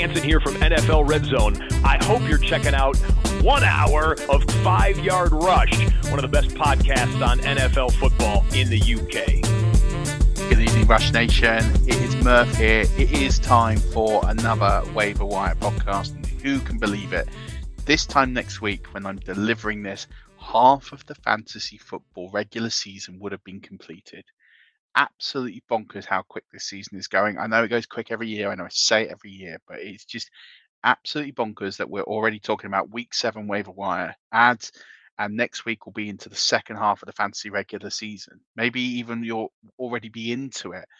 Hansen here from NFL Red Zone. I hope you're checking out 1 hour of 5 Yard Rush, one of the best podcasts on NFL football in the UK. Good evening, Rush Nation. It is Murph here. It is time for another Waiver Wire podcast. And who can believe it? This time next week, when I'm delivering this, half of the fantasy football regular season would have been completed. Absolutely bonkers how quick this season is going. I know it goes quick every year. I know I say it every year, but it's just absolutely bonkers that we're already talking about week 7 waiver wire ads, and next week will be into the second half of the fantasy regular season. Maybe even you'll already be into it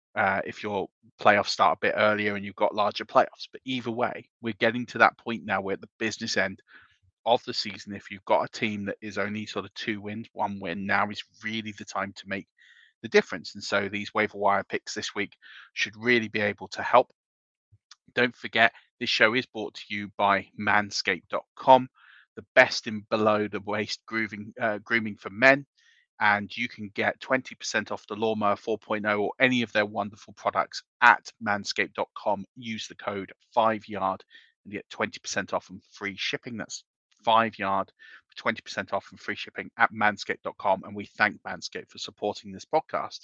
if your playoffs start a bit earlier and you've got larger playoffs. But either way, we're getting to that point now where at the business end of the season, if you've got a team that is only sort of 2 wins, 1 win, now is really the time to make the difference. And so these waiver wire picks this week should really be able to help. Don't forget, this show is brought to you by manscaped.com, the best in below the waist grooming for men. And you can get 20% off the Lawnmower 4.0 or any of their wonderful products at manscaped.com. Use the code 5YARD and get 20% off and free shipping. That's 5YARD for 20% off and free shipping at manscaped.com. And we thank Manscaped for supporting this podcast.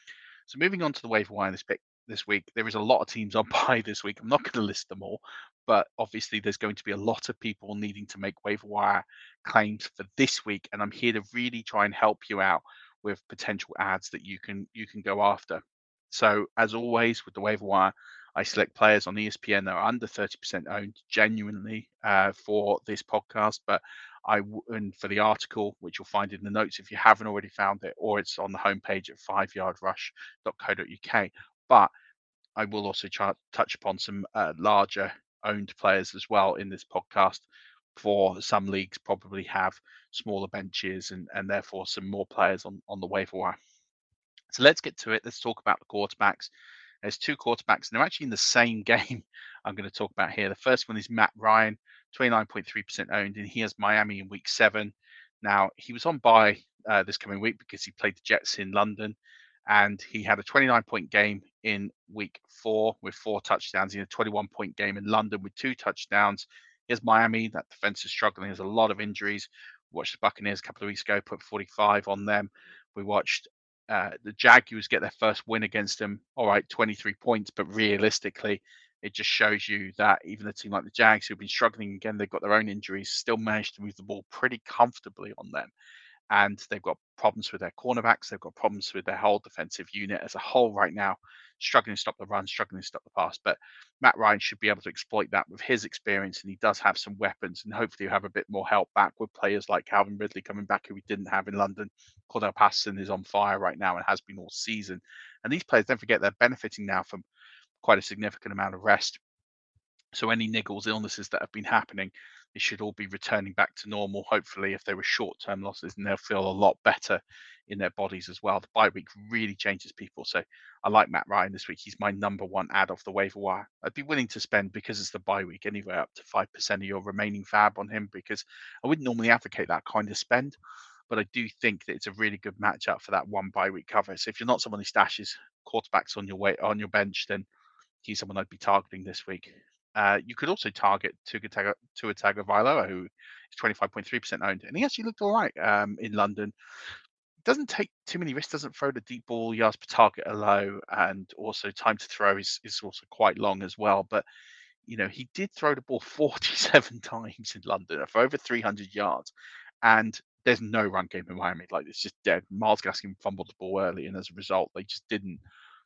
So moving on to the waiver wire this week, there is a lot of teams on bye this week. I'm not going to list them all, but obviously there's going to be a lot of people needing to make waiver wire claims for this week, and I'm here to really try and help you out with potential ads that you can go after. So as always with the waiver wire, I select players on ESPN that are under 30% owned genuinely for this podcast, but and for the article, which you'll find in the notes if you haven't already found it, or it's on the homepage at 5yardrush.co.uk. But I will also touch upon some larger owned players as well in this podcast. For some leagues, probably have smaller benches and therefore some more players on the waiver wire. So let's get to it. Let's talk about the quarterbacks. There's 2 quarterbacks, and they're actually in the same game I'm going to talk about here. The first one is Matt Ryan, 29.3% owned, and he has Miami in week 7. Now, he was on bye this coming week because he played the Jets in London, and he had a 29-point game in week 4 with 4 touchdowns. He had a 21-point game in London with 2 touchdowns. Here's Miami. That defense is struggling. There's a lot of injuries. We watched the Buccaneers a couple of weeks ago, put 45 on them. We watched the Jaguars get their first win against them. All right, 23 points, but realistically, it just shows you that even a team like the Jags, who've been struggling again, they've got their own injuries, still managed to move the ball pretty comfortably on them. And they've got problems with their cornerbacks. They've got problems with their whole defensive unit as a whole right now, struggling to stop the run, struggling to stop the pass. But Matt Ryan should be able to exploit that with his experience, and he does have some weapons, and hopefully he'll have a bit more help back with players like Calvin Ridley coming back, who we didn't have in London. Cordell Patterson is on fire right now and has been all season. And these players, don't forget, they're benefiting now from quite a significant amount of rest. So any niggles, illnesses that have been happening, they should all be returning back to normal. Hopefully, if they were short-term losses, and they'll feel a lot better in their bodies as well. The bye week really changes people. So I like Matt Ryan this week. He's my number 1 ad off the waiver wire. I'd be willing to spend, because it's the bye week, anywhere up to 5% of your remaining fab on him, because I wouldn't normally advocate that kind of spend. But I do think that it's a really good matchup for that 1 bye week cover. So if you're not someone who stashes quarterbacks on your bench, then he's someone I'd be targeting this week. You could also target Tua Tagovailoa, who is 25.3% owned, and he actually looked all right in London. Doesn't take too many risks, doesn't throw the deep ball, yards per target are low, and also time to throw is also quite long as well. But he did throw the ball 47 times in London for over 300 yards, and there's no run game in Miami. Like, it's just dead. Myles Gaskin fumbled the ball early, and as a result, they just didn't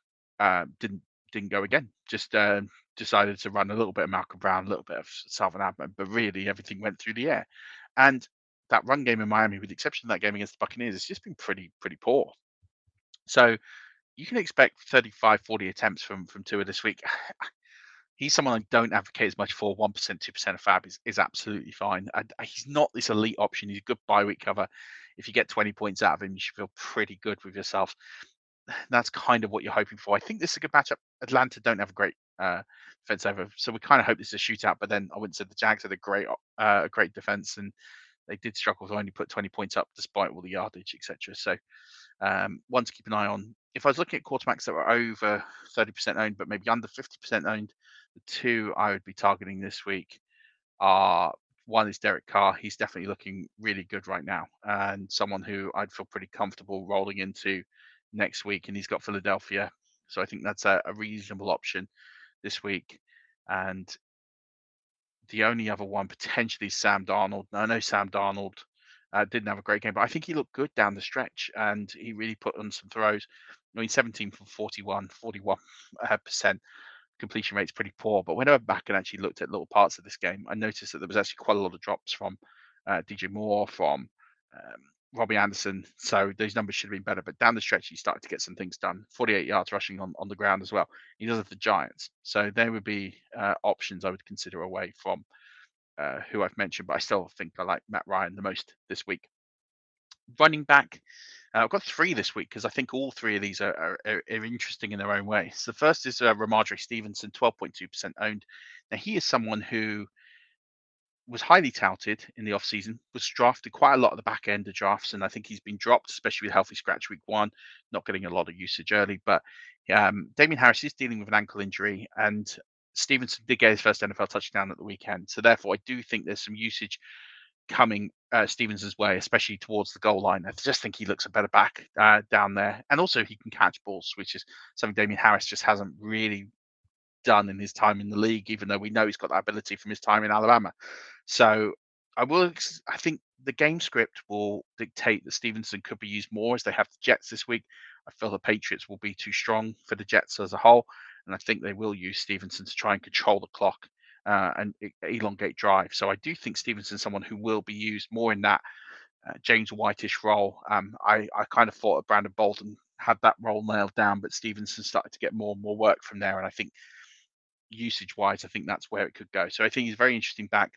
go again. Just decided to run a little bit of Malcolm Brown, a little bit of Salvin Ahmed, but really everything went through the air. And that run game in Miami, with the exception of that game against the Buccaneers, it's just been pretty poor. So you can expect 35, 40 attempts from Tua this week. He's someone I don't advocate as much for. 1%, 2% of fab is absolutely fine. He's not this elite option. He's a good bye week cover. If you get 20 points out of him, you should feel pretty good with yourself. That's kind of what you're hoping for. I think this is a good matchup. Atlanta don't have a great defense over, so we kind of hope this is a shootout. But then I wouldn't say the Jags had a great defense, and they did struggle to only put 20 points up despite all the yardage, etc. So one to keep an eye on. If I was looking at quarterbacks that were over 30% owned, but maybe under 50% owned, the two I would be targeting this week are, one is Derek Carr. He's definitely looking really good right now, and someone who I'd feel pretty comfortable rolling into next week. And he's got Philadelphia, so I think that's a reasonable option this week. And the only other one potentially is Sam Darnold. Now, I know Sam Darnold didn't have a great game, but I think he looked good down the stretch, and he really put on some throws. I mean, 17 from 41% completion rate's pretty poor. But when I went back and actually looked at little parts of this game, I noticed that there was actually quite a lot of drops from DJ Moore, from Robbie Anderson. So those numbers should have been better. But down the stretch, he started to get some things done. 48 yards rushing on the ground as well. He does have the Giants. So there would be options I would consider away from who I've mentioned. But I still think I like Matt Ryan the most this week. Running back, I've got three this week because I think all three of these are interesting in their own way. So the first is Ramondre Stevenson, 12.2% owned. Now, he is someone who was highly touted in the offseason, was drafted quite a lot at the back end of drafts, and I think he's been dropped, especially with healthy scratch week one, not getting a lot of usage early. But Damien Harris is dealing with an ankle injury, and Stevenson did get his first NFL touchdown at the weekend. So therefore, I do think there's some usage coming Stevenson's way, especially towards the goal line. I just think he looks a better back down there. And also he can catch balls, which is something Damien Harris just hasn't really done in his time in the league, even though we know he's got that ability from his time in Alabama. So I think the game script will dictate that Stevenson could be used more as they have the Jets this week. I feel the Patriots will be too strong for the Jets as a whole. And I think they will use Stevenson to try and control the clock and elongate drive. So I do think Stevenson's someone who will be used more in that James Whitish role. I kind of thought that Brandon Bolden had that role nailed down, but Stevenson started to get more and more work from there. And I think usage-wise, I think that's where it could go. So I think he's very interesting back.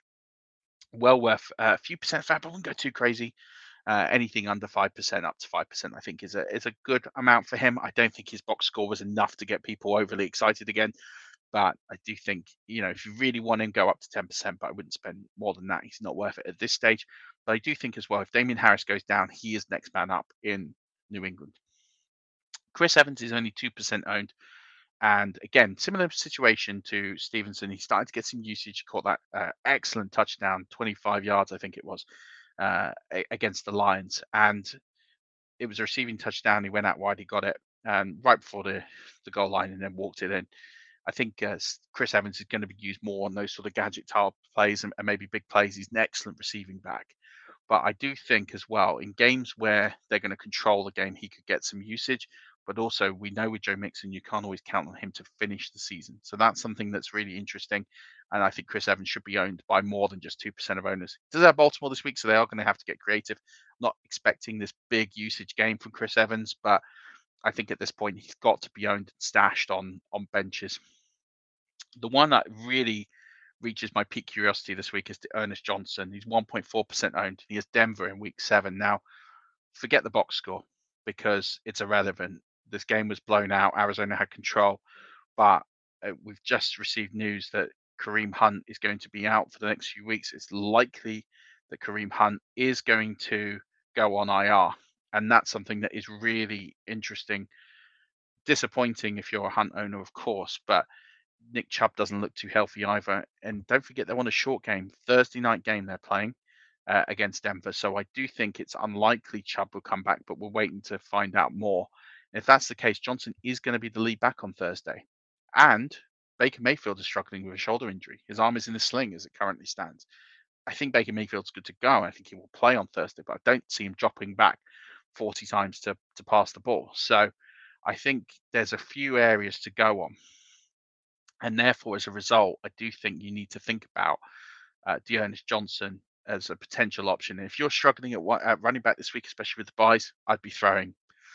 Well worth a few percent fab. I wouldn't go too crazy. Anything under 5%, up to 5%, I think is a good amount for him. I don't think his box score was enough to get people overly excited again. But I do think, if you really want him, go up to 10%, but I wouldn't spend more than that. He's not worth it at this stage. But I do think as well, if Damien Harris goes down, he is next man up in New England. Chris Evans is only 2% owned. And again, similar situation to Stevenson. He started to get some usage. He caught that excellent touchdown, 25 yards, I think it was, against the Lions. And it was a receiving touchdown. He went out wide, he got it, and right before the goal line, and then walked it in. I think Chris Evans is going to be used more on those sort of gadget type plays and maybe big plays. He's an excellent receiving back. But I do think as well, in games where they're going to control the game, he could get some usage. But also, we know with Joe Mixon, you can't always count on him to finish the season. So that's something that's really interesting. And I think Chris Evans should be owned by more than just 2% of owners. Does have Baltimore this week, so they are going to have to get creative. Not expecting this big usage game from Chris Evans, but I think at this point, he's got to be owned and stashed on benches. The one that really reaches my peak curiosity this week is Ernest Johnson. He's 1.4% owned. He has Denver in week 7. Now, forget the box score because it's irrelevant. This game was blown out. Arizona had control, but we've just received news that Kareem Hunt is going to be out for the next few weeks. It's likely that Kareem Hunt is going to go on IR, and that's something that is really interesting. Disappointing if you're a Hunt owner, of course, but Nick Chubb doesn't look too healthy either. And don't forget, they're on a short game, Thursday night game they're playing against Denver. So I do think it's unlikely Chubb will come back, but we're waiting to find out more. And if that's the case, Johnson is going to be the lead back on Thursday. And Baker Mayfield is struggling with a shoulder injury. His arm is in a sling as it currently stands. I think Baker Mayfield's good to go. I think he will play on Thursday, but I don't see him dropping back 40 times to pass the ball. So I think there's a few areas to go on. And therefore, as a result, I do think you need to think about D'Ernest Johnson as a potential option. And if you're struggling at running back this week, especially with the buys, I'd be throwing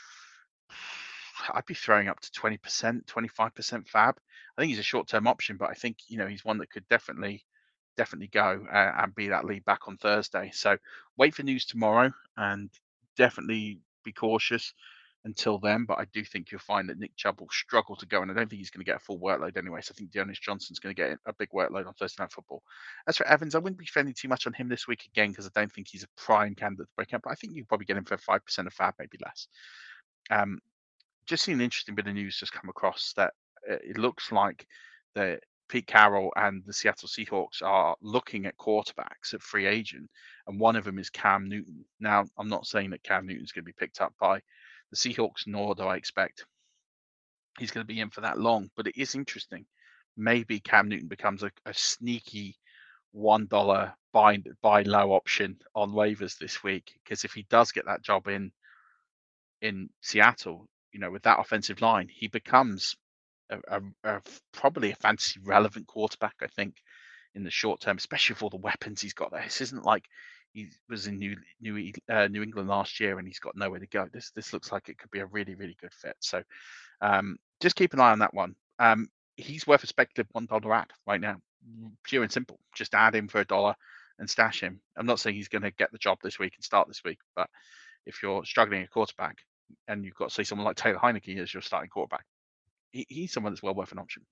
up to 20%, 25% fab. I think he's a short-term option, but I think he's one that could definitely go and be that lead back on Thursday. So wait for news tomorrow and definitely be cautious. until then, but I do think you'll find that Nick Chubb will struggle to go, and I don't think he's going to get a full workload anyway. So I think Dearness Johnson's going to get a big workload on Thursday Night Football. As for Evans, I wouldn't be spending too much on him this week again because I don't think he's a prime candidate to break out, but I think you probably get him for 5% of fab, maybe less. Just seen an interesting bit of news just come across that it looks like that Pete Carroll and the Seattle Seahawks are looking at quarterbacks at free agent, and one of them is Cam Newton. Now, I'm not saying that Cam Newton's going to be picked up by the Seahawks, nor do I expect he's going to be in for that long, but it is interesting. Maybe Cam Newton becomes a sneaky $1 buy low option on waivers this week, because if he does get that job in Seattle, with that offensive line, he becomes probably a fantasy relevant quarterback, I think, in the short term, especially with all the weapons he's got there. This isn't like he was in New England last year and he's got nowhere to go. This looks like it could be a really, really good fit. So just keep an eye on that one. He's worth a speculative $1 ad right now, pure and simple. Just add him for $1 and stash him. I'm not saying he's going to get the job this week and start this week, but if you're struggling at quarterback and you've got, say, someone like Taylor Heineke as your starting quarterback, he's someone that's well worth an option.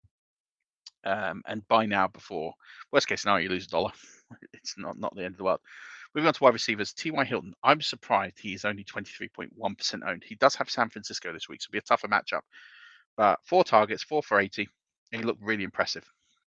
And buy now before worst case scenario you lose $1. It's not the end of the world. Moving on to wide receivers, T.Y. Hilton. I'm surprised he is only 23.1% owned. He does have San Francisco this week, so it'll be a tougher matchup. But 4 targets, 4 for 80, and he looked really impressive.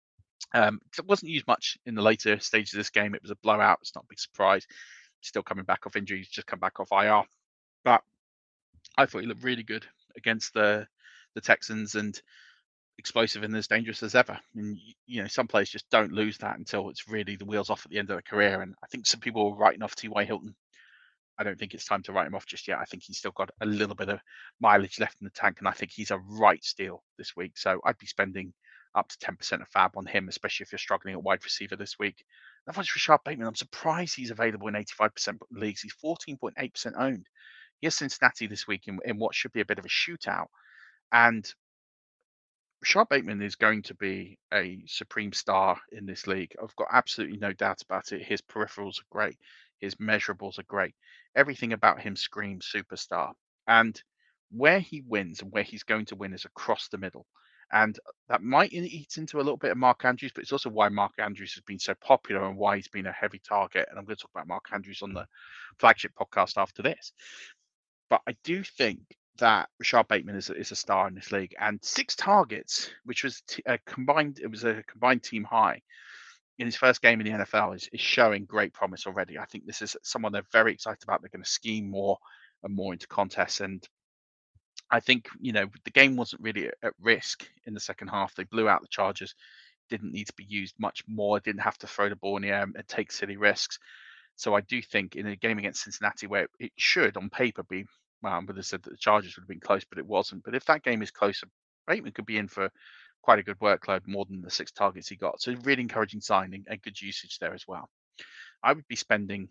It wasn't used much in the later stages of this game. It was a blowout. It's not a big surprise. Still coming back off injury. He's just come back off IR. But I thought he looked really good against the Texans and explosive and as dangerous as ever. And some players just don't lose that until it's really the wheels off at the end of their career. And I think some people were writing off T.Y. Hilton. I don't think it's time to write him off just yet. I think he's still got a little bit of mileage left in the tank, and I think he's a right steal this week. So I'd be spending up to 10% of fab on him, especially if you're struggling at wide receiver this week. That one's Rashad Bateman. I'm surprised he's available in 85% leagues. He's 14.8% owned. He has Cincinnati this week in what should be a bit of a shootout. And Rashad Bateman is going to be a supreme star in this league. I've got absolutely no doubt about it. His peripherals are great. His measurables are great. Everything about him screams superstar. And where he wins and where he's going to win is across the middle. And that might eat into a little bit of Mark Andrews, but it's also why Mark Andrews has been so popular and why he's been a heavy target. And I'm going to talk about Mark Andrews on the flagship podcast after this. But I do think that Rashad Bateman is a star in this league, and 6 targets, which was a combined team high in his first game in the NFL, is showing great promise already. I think this is someone they're very excited about. They're going to scheme more and more into contests, and I think the game wasn't really at risk in the second half. They blew out the Chargers, didn't need to be used much more, didn't have to throw the ball in the air and take silly risks. So I do think in a game against Cincinnati, where it should on paper be, well, I would have said that the Chargers would have been close, but it wasn't. But if that game is closer, Bateman could be in for quite a good workload, more than the 6 targets he got. So really encouraging signing and good usage there as well. I would be spending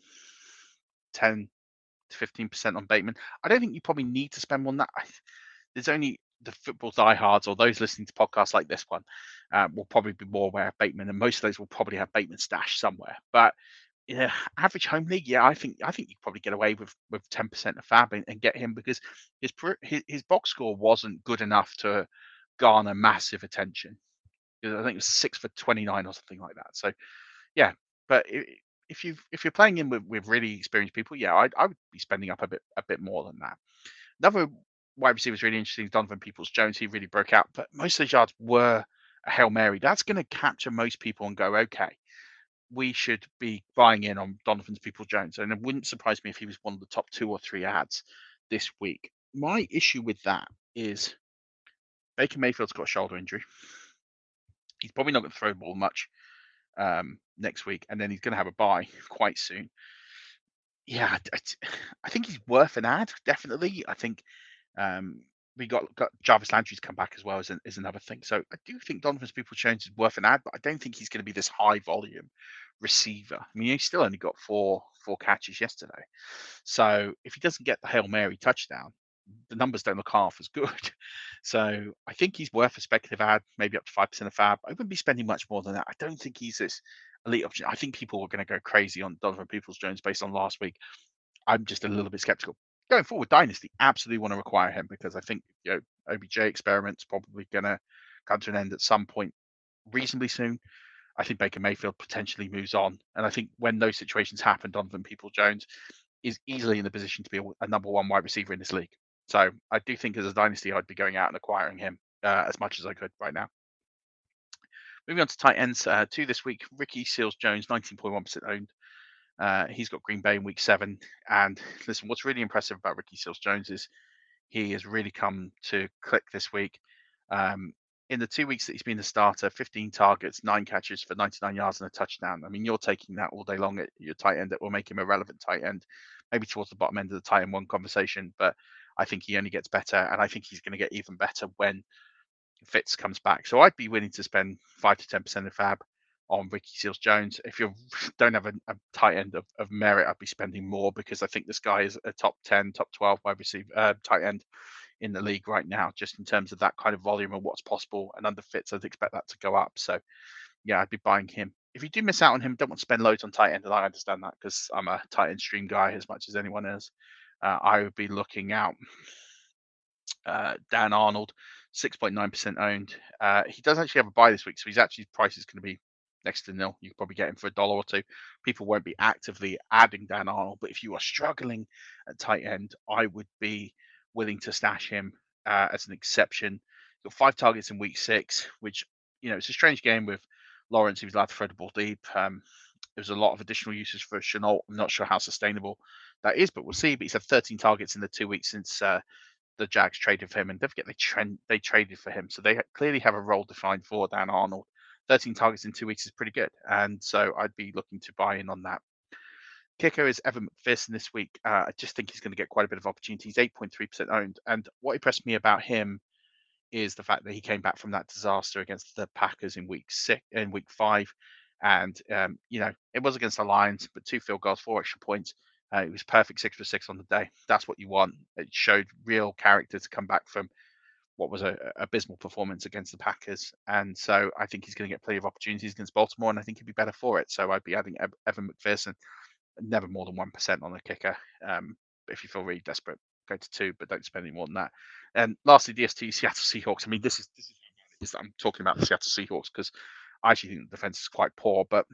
10 to 15% on Bateman. I don't think you probably need to spend more than that. There's only the football diehards or those listening to podcasts like this one will probably be more aware of Bateman, and most of those will probably have Bateman stashed somewhere. But average home league, I think you probably get away with 10% of fab and get him, because his box score wasn't good enough to garner massive attention. I think it was 6 for 29 or something like that. So yeah, but if you're playing in with really experienced people, I would be spending up a bit more than that. Another wide receiver was really interesting, Donovan Peoples-Jones. He really broke out, but most of those yards were a Hail Mary. That's going to capture most people and go, okay, we should be buying in on Donovan Peoples-Jones. And it wouldn't surprise me if he was one of the top 2 or 3 ads this week. My issue with that is Baker Mayfield's got a shoulder injury. He's probably not going to throw the ball much next week, and then he's going to have a bye quite soon. Yeah, I think he's worth an ad, definitely. I think we got Jarvis Landry's come back as well is another thing. So I do think Donovan Peoples-Jones is worth an ad, but I don't think he's going to be this high volume receiver. I mean, he's still only got four catches yesterday. So if he doesn't get the Hail Mary touchdown, the numbers don't look half as good. So I think he's worth a speculative ad, maybe up to 5% of fab. I wouldn't be spending much more than that. I don't think he's this elite option. I think people are going to go crazy on Donovan Peoples-Jones based on last week. I'm just a little bit skeptical. going forward, Dynasty absolutely want to require him because I think OBJ experiment's probably going to come to an end at some point reasonably soon. I think Baker Mayfield potentially moves on, and I think when those situations happen, Donovan Peoples-Jones is easily in the position to be a number one wide receiver in this league. So I do think as a dynasty, I'd be going out and acquiring him as much as I could right now. Moving on to tight ends, two this week. Ricky Seals-Jones, 19.1% owned. He's got Green Bay in week 7. And listen, what's really impressive about Ricky Seals-Jones is he has really come to click this week. In the 2 weeks that he's been the starter, 15 targets, 9 catches for 99 yards and a touchdown. I mean, you're taking that all day long at your tight end. That will make him a relevant tight end, maybe towards the bottom end of the tight end one conversation. But I think he only gets better, and I think he's going to get even better when Fitz comes back. So I'd be willing to spend 5 to 10% of fab on Ricky Seals-Jones. If you don't have a tight end of merit, I'd be spending more because I think this guy is a top 10, top 12 wide receiver tight end in the league right now, just in terms of that kind of volume and what's possible. And under Fitz, I'd expect that to go up. So yeah, I'd be buying him. If you do miss out on him, don't want to spend loads on tight end, and I understand that because I'm a tight end stream guy as much as anyone is. I would be looking out Dan Arnold, 6.9% owned. He does actually have a buy this week, so his actually price is going to be next to nil. You could probably get him for $1 or $2. People won't be actively adding Dan Arnold, but if you are struggling at tight end, I would be willing to stash him as an exception. He's got 5 targets in week 6, which, it's a strange game with Lawrence. He was allowed to throw the ball deep. There's a lot of additional uses for Shenault. I'm not sure how sustainable that is, but we'll see. But he's had 13 targets in the 2 weeks since the Jags traded for him, and don't forget they traded for him, so they clearly have a role defined for Dan Arnold. 13 targets in 2 weeks is pretty good, and so I'd be looking to buy in on that. Kicker is Evan McPherson this week. I just think he's going to get quite a bit of opportunity. He's 8.3% owned, and what impressed me about him is the fact that he came back from that disaster against the Packers in week 5, and it was against the Lions, but 2 field goals, 4 extra points. It was perfect 6 for 6 on the day. That's what you want. It showed real character to come back from what was a abysmal performance against the Packers. And so I think he's going to get plenty of opportunities against Baltimore, and I think he'd be better for it. So I'd be adding Evan McPherson, never more than 1% on the kicker. If you feel really desperate, go to 2, but don't spend any more than that. And lastly, DST, Seattle Seahawks. I mean, this is I'm talking about the Seattle Seahawks because I actually think the defense is quite poor, but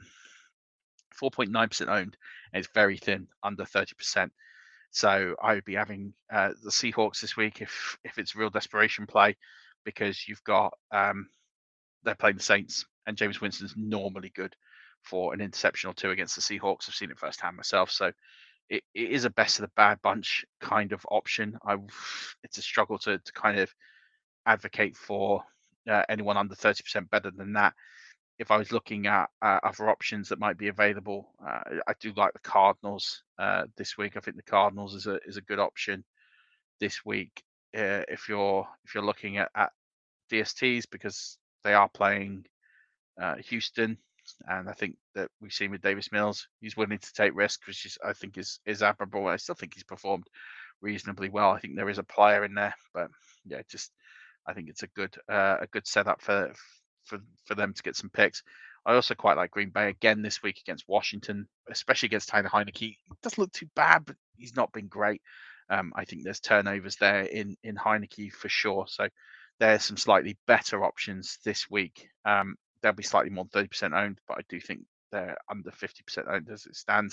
4.9% owned, and it's very thin, under 30%. So I would be having the Seahawks this week if it's real desperation play, because you've got they're playing the Saints, and Jameis Winston's normally good for an interception or 2 against the Seahawks. I've seen it firsthand myself, so it is a best of the bad bunch kind of option. It's a struggle to kind of advocate for anyone under 30% better than that. If I was looking at other options that might be available, I do like the Cardinals this week. I think the Cardinals is a good option this week if you're looking at DSTs, because they are playing Houston, and I think that we've seen with Davis Mills, he's willing to take risks, which I think is admirable. I still think he's performed reasonably well. I think there is a player in there, but yeah, I think it's a good setup for them to get some picks. I also quite like Green Bay again this week against Washington, especially against Tyler Heineke. He doesn't look too bad, but he's not been great. I think there's turnovers there in Heineke for sure. So there's some slightly better options this week. They'll be slightly more than 30% owned, but I do think they're under 50% owned as it stands.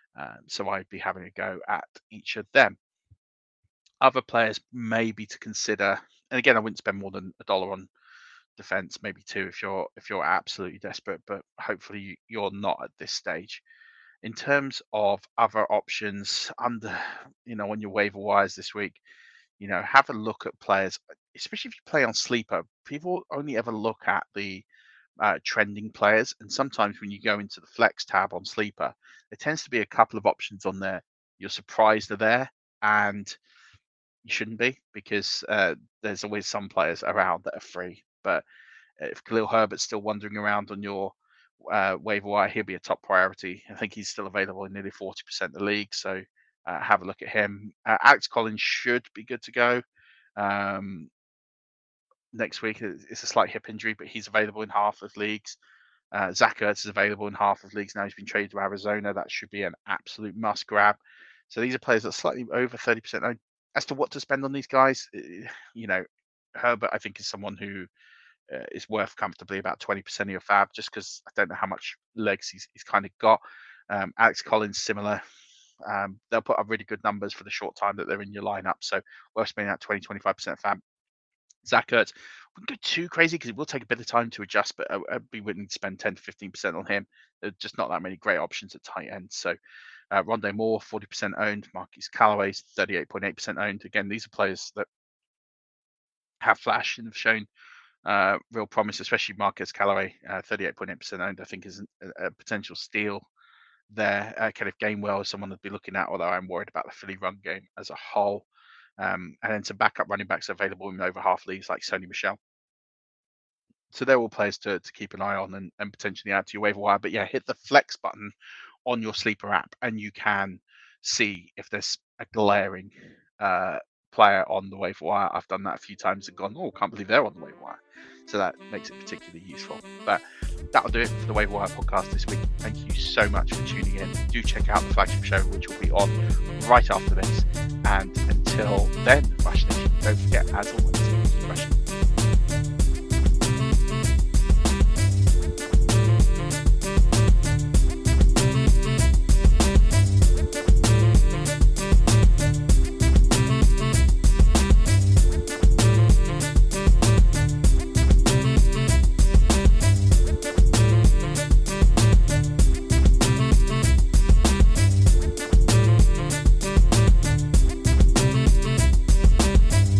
So I'd be having a go at each of them. Other players maybe to consider, and again, I wouldn't spend more than $1 on defense, maybe 2 if you're absolutely desperate, but hopefully you're not at this stage. In terms of other options under on your waiver wires this week, have a look at players, especially if you play on sleeper. People only ever look at the trending players, and sometimes when you go into the flex tab on sleeper, there tends to be a couple of options on there you're surprised are there, and you shouldn't be, because there's always some players around that are free. But if Khalil Herbert's still wandering around on your waiver wire, he'll be a top priority. I think he's still available in nearly 40% of the league, so have a look at him. Alex Collins should be good to go next week. It's a slight hip injury, but he's available in half of leagues. Zach Ertz is available in half of leagues now. He's been traded to Arizona. That should be an absolute must grab. So these are players that are slightly over 30% owned. As to what to spend on these guys, Herbert, I think, is someone who is worth comfortably about 20% of your fab, just because I don't know how much legs he's kind of got. Alex Collins, similar. They'll put up really good numbers for the short time that they're in your lineup. So worth spending that 20-25% fab. Zach Ertz, wouldn't go too crazy because it will take a bit of time to adjust, but I'd be willing to spend 10-15% on him. There's just not that many great options at tight end. So Rondé Moore, 40% owned. Marquise Callaway, 38.8% owned. Again, these are players that have flashed and have shown real promise, especially Marquise Callaway, 38.8% owned, I think is a potential steal there. Kenneth Gainwell is someone to be looking at, although I'm worried about the Philly run game as a whole. And then some backup running backs available in over half leagues like Sony Michel. So they're all players to keep an eye on and potentially add to your waiver wire. But yeah, hit the flex button on your sleeper app and you can see if there's a glaring player on the waiver wire. I've done that a few times and gone, oh, can't believe they're on the waiver wire. So that makes it particularly useful. But that'll do it for the Waiver Wire podcast this week. Thank you so much for tuning in. Do check out the flagship show, which will be on right after this. And until then, Rush Nation, don't forget, as always, Rush.